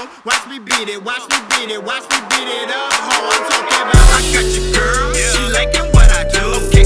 Watch me beat it, watch me beat it, watch me beat it up, ho. I'm talking about I got your girl, she liking what I do.